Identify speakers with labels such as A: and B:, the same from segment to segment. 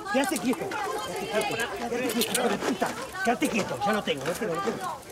A: Quédate quieto. Quédate quieto, hijo de puta. Quédate quieto, ya lo tengo, lo tengo.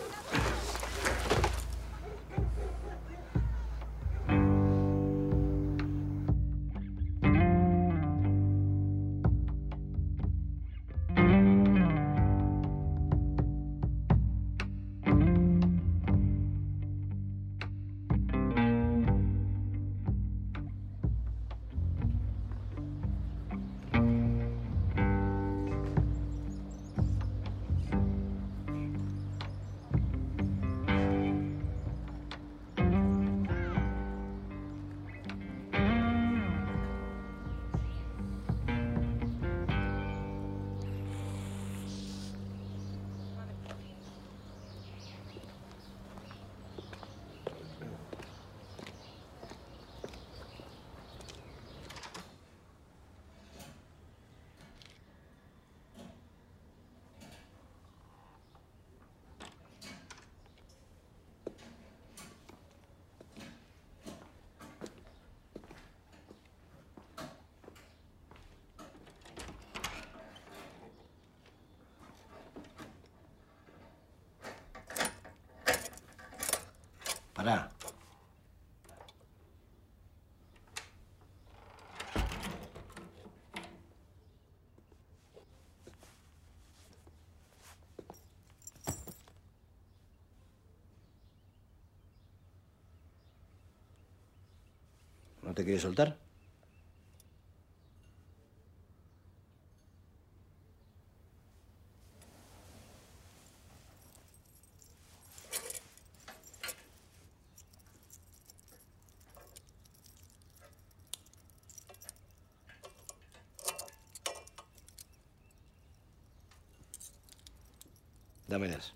A: Pará. ¿No te quieres soltar? Dámelas.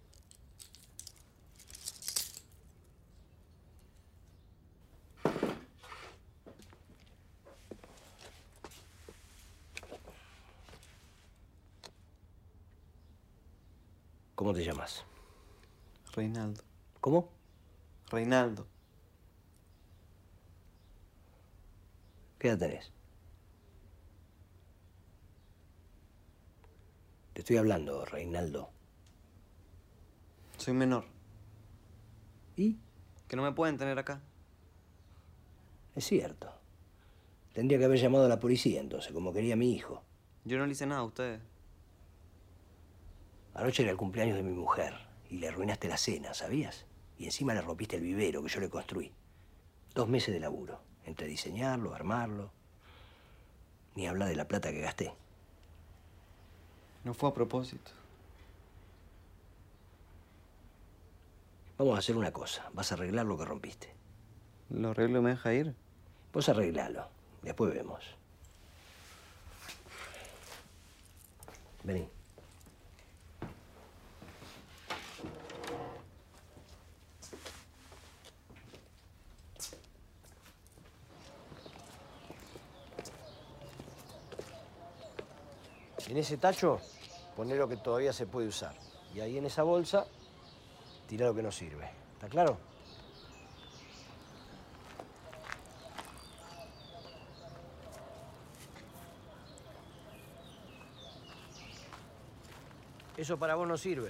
A: ¿Cómo te llamas?
B: Reinaldo.
A: ¿Cómo?
B: Reinaldo.
A: ¿Qué edad tenés? Te estoy hablando, Reinaldo.
B: Soy menor.
A: ¿Y?
B: Que no me pueden tener acá.
A: Es cierto. Tendría que haber llamado a la policía entonces, como quería mi hijo.
B: Yo no le hice nada a ustedes.
A: Anoche era el cumpleaños de mi mujer y le arruinaste la cena, ¿sabías? Y encima le rompiste el vivero que yo le construí. 2 meses de laburo, entre diseñarlo, armarlo. Ni hablar de la plata que gasté.
B: No fue a propósito.
A: Vamos a hacer una cosa. Vas a arreglar lo que rompiste.
B: ¿Lo arreglo y me deja ir?
A: Vos arreglalo. Después vemos. Vení. En ese tacho, poné lo que todavía se puede usar. Y ahí en esa bolsa, tirá lo que no sirve. ¿Está claro? Eso para vos no sirve.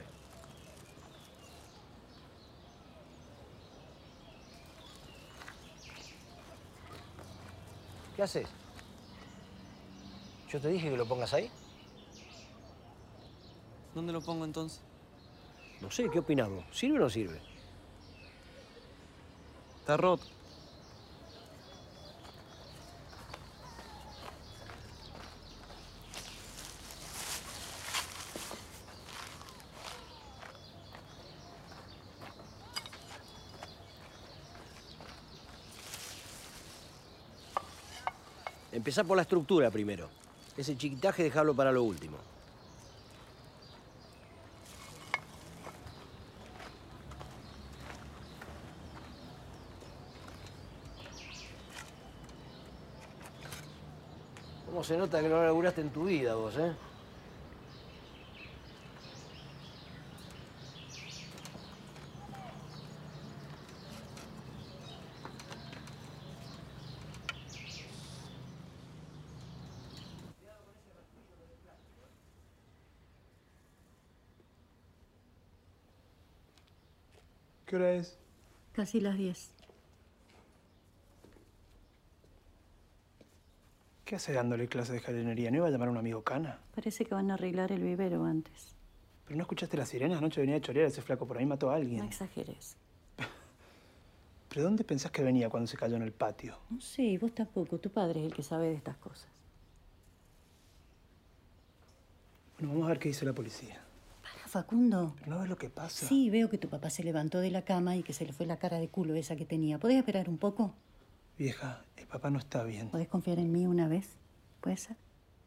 A: ¿Qué haces? Yo te dije que lo pongas ahí.
B: ¿Dónde lo pongo entonces?
A: No sé, ¿qué opinás vos? ¿Sirve o no sirve?
B: Está roto.
A: Empezá por la estructura primero. Ese chiquitaje dejalo para lo último. ¿Cómo se nota que no laburaste en tu vida vos, eh?
C: ¿Qué hora es?
D: Casi las 10.
C: ¿Qué hace dándole clases de jardinería? ¿No iba a llamar a un amigo Cana?
D: Parece que van a arreglar el vivero antes.
C: ¿Pero no escuchaste las sirenas? Anoche venía a chorear ese flaco por ahí, mató a alguien.
D: No exageres.
C: ¿Pero dónde pensás que venía cuando se cayó en el patio?
D: No sé, vos tampoco. Tu padre es el que sabe de estas cosas.
C: Bueno, vamos a ver qué dice la policía.
D: Para, Facundo.
C: ¿Pero no ves lo que pasa?
D: Sí, veo que tu papá se levantó de la cama y que se le fue la cara de culo esa que tenía. ¿Podés esperar un poco?
C: Vieja, el papá no está bien.
D: ¿Podés confiar en mí una vez? ¿Puede ser?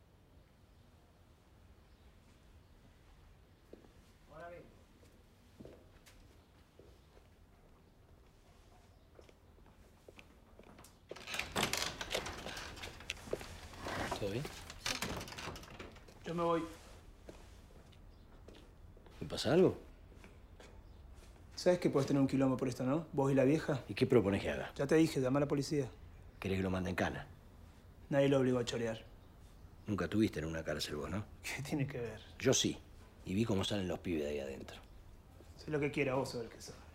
A: ¿Todo bien?
C: Yo me voy.
A: ¿Me pasa algo?
C: ¿Sabes que podés tener un quilombo por esto, no? Vos y la vieja.
A: ¿Y qué propones que haga?
C: Ya te dije, llama a la policía.
A: ¿Querés que lo mande en cana?
C: Nadie lo obligó a chorear.
A: Nunca tuviste en una cárcel vos, ¿no?
C: ¿Qué tiene que ver?
A: Yo sí. Y vi cómo salen los pibes de ahí adentro.
C: Sé lo que quiera vos, a ver qué sabes.